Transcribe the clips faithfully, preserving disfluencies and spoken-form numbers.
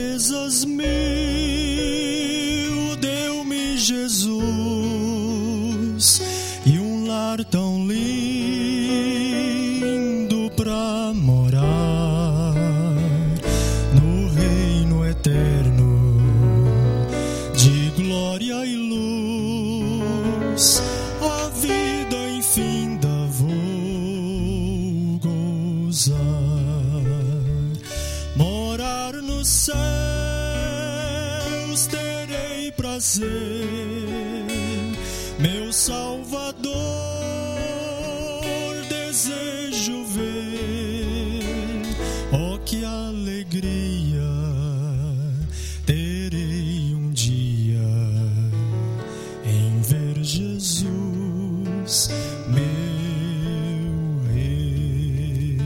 tristezas mil, deu-me Jesus, e um lar tão lindo pra morar no reino eterno de glória e luz. A vida infinda vou gozar, morar nos céus terei prazer, meu Salvador desejo ver. Oh, que alegria terei um dia em ver Jesus, meu Rei.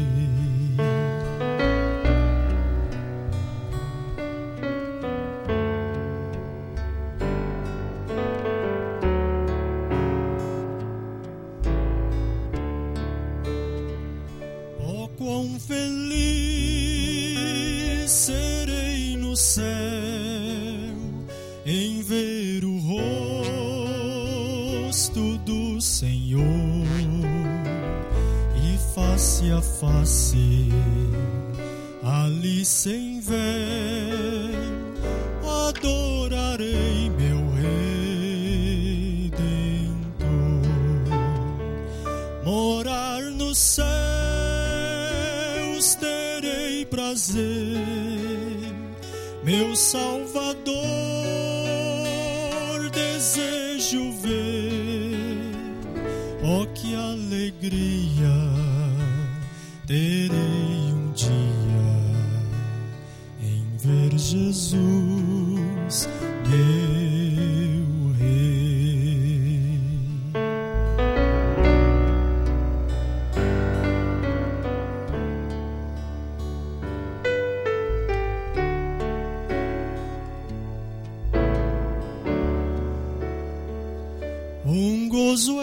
Oh, quão feliz serei no céu em ver o rosto do Senhor, e face a face ali sem véu adorarei meu Redentor. Morar nos céus terei prazer, meu Salvador desejo ver. Oh, que alegria terei um dia em ver Jesus, meu Rei. Um gozo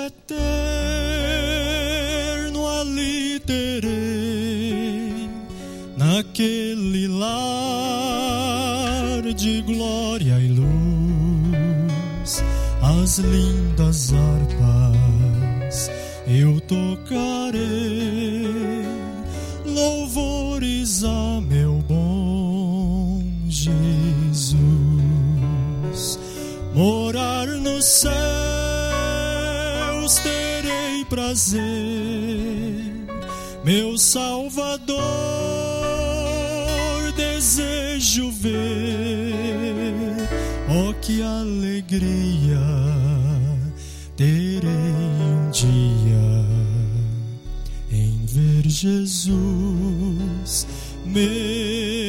eterno ali terei, naquele lar de glória e luz. As lindas harpas eu tocarei, louvores a meu bom Jesus. Morar nos céus terei prazer, meu Salvador desejo ver. Oh, que alegria terei um dia em ver Jesus, meu